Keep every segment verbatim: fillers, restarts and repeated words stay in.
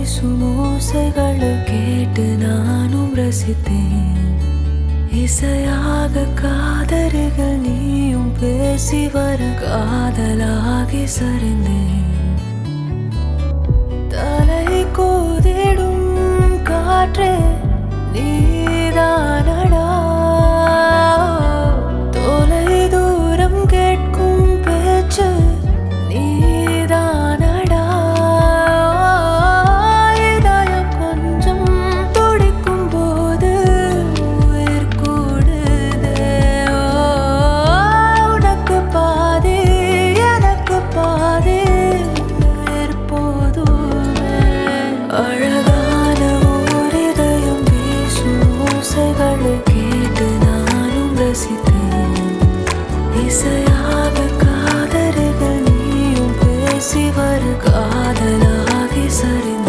வீசும் ஓசைகளை கேட்டு நானும் ரசித்தேன். இசையாக காதருகள் நீயும் பேசி வர காதலாகி சரிந்தேன். தலை கோதிடும் காற்றே நீதானடா, தொலை தூரம் கேட்கும் பேச்சு நீதானடா. இதயம் கொஞ்சம் துடிக்கும் போது உயிர் கூடுதே. உனக்கு பாதி எனக்கு பாதி உயிர் போதுமே. அழகான ஓர் இதயம் வீசும் ஓசைகளை கேட்டு நானும் ரசித்தேன். இசையாக காதருகள் நீயும் பேசி வர காதலாகி சரிந்தேன்.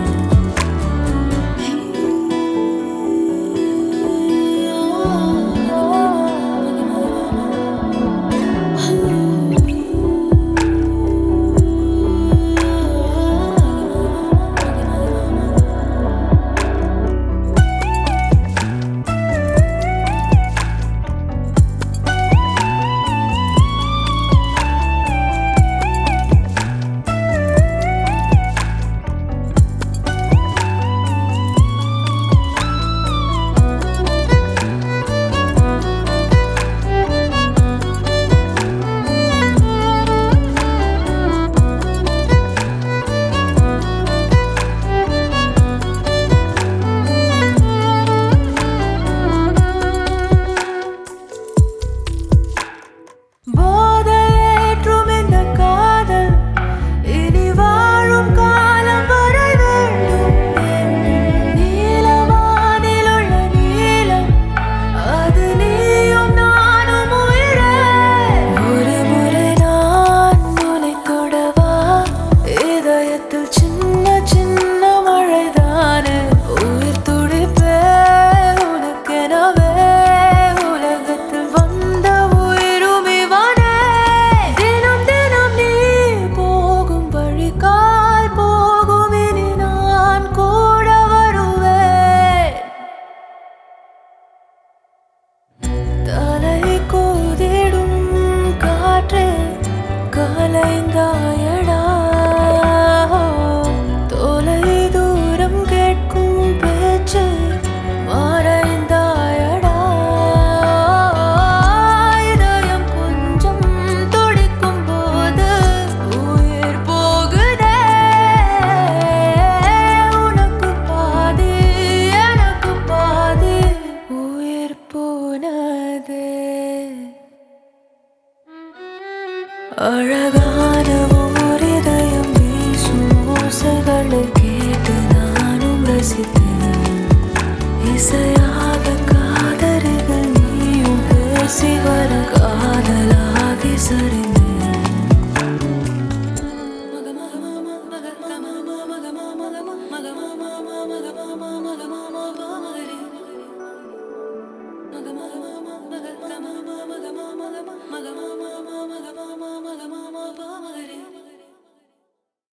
போதையேற்றும் இந்த காதல் இனி வாழும் காலம் வரை வேண்டும். நீலவானில் உள்ள நீலம் அது நீயும் நானும் உயிரே. ஒரு முறை நான் உன்னை தொடவா, இதயத்தில் சின்ன சின்ன மழைதானே உயிர் துடிப்பே உனக்கெனவே. உலகத்தில் வந்த உயிரும் இவனே. தினம் தினம் நீ போகும் வழி கால் போகும், இனி நான் கூட வருவேன். தலை கோதிடும் காற்றே கலைந்தாயடா, தொலை தூரம் கேட்கும் பேச்சு மறைந்தாயடா. இதயம் கொஞ்சம் துடிக்கும் போது உயிர் போகுதே. உனக்கு பாதி எனக்கு பாதி உயிர் போனதே. அழகான ஓர் இதயம் வீசும் ஓசைகளை கேட்டு நானும் ரசித்தேன். இசையாக காதருகள் நீயும் பேசி வர காதலாகி சரிந்தேன். Maga